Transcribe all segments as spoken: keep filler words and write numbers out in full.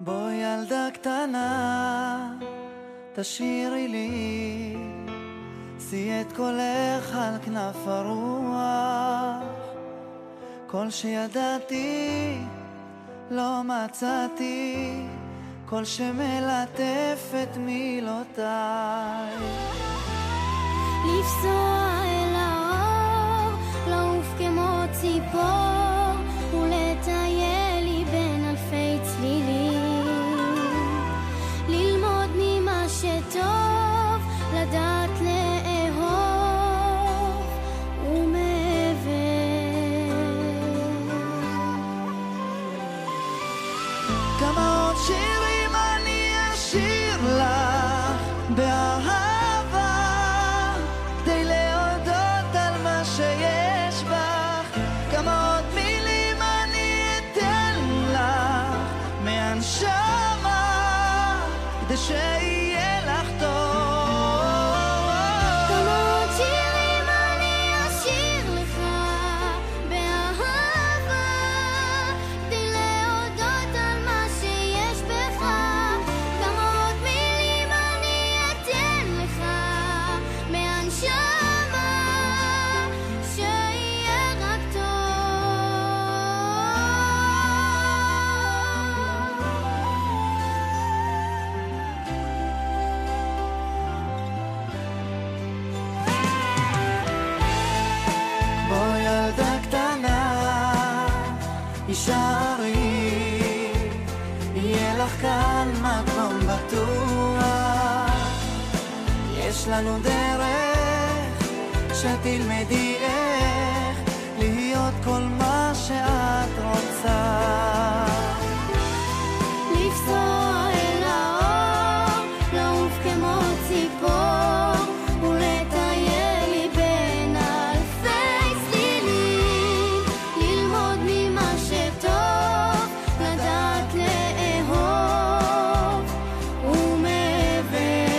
בואי ילדה קטנה, תשאירי לי, שיא את קולך על כנף הרוח. כל שידעתי לא מצאתי, כל שמלטף את מילותיי. לפסוע אל האור, לעוף כמו ציפור, ולטייל לי בין אלפי צלילים, ללמוד ממה שטוב, לדעת לאהוב ומעבר. כמה עוד שירים אני אשיר לך באהבה, כדי להודות על מה שיש בך. כמה עוד מילים אני אתן לך מהנשמה, כדי שיהיה לך טוב. כמה עוד שירים אני אשיר לך באהבה, כדי להודות על מה שיש בך. כמה עוד מילים אני אתן לך מהנשמה, שיהיה רק בואי ילדה קטנה, הישארי, יהיה לך כאן מקום בטוח. יש לנו דרך שתלמדי איך להיות כל מה שאת רוצה. לפסוע אל האור, לעוף כמו ציפור, ולטייל לי בין אלפי צלילים, ללמוד ממה שטוב, לדעת לאהוב ומעבר.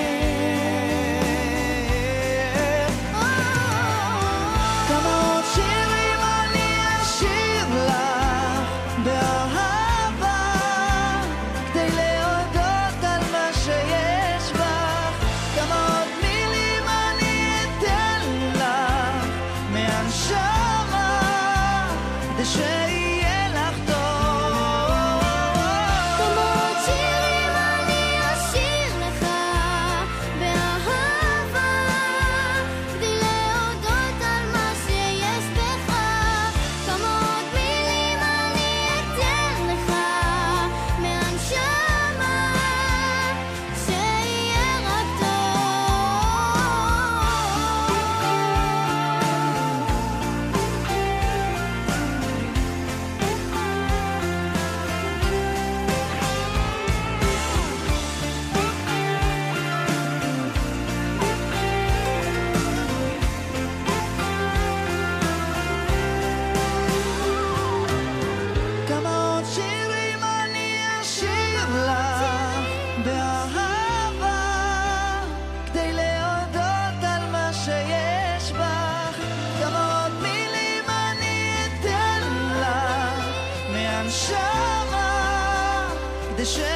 כמה עוד שירים אני אשיר לך באהבה, כדי להודות על מה שיש בך. כמה עוד מילים אני אתן לך מהנשמה, כדי שיהיה לך טוב. כמה עוד שירים אני אשיר לך באהבה, כדי להודות על מה שיש בך. כמה עוד מילים אני אתן לך מהנשמה, שיהיה רק כמה עוד שירים אני אשיר לך באהבה, כדי להודות על מה שיש בך. כמה עוד מילים אני אתן לך מהנשמה, כדי ש...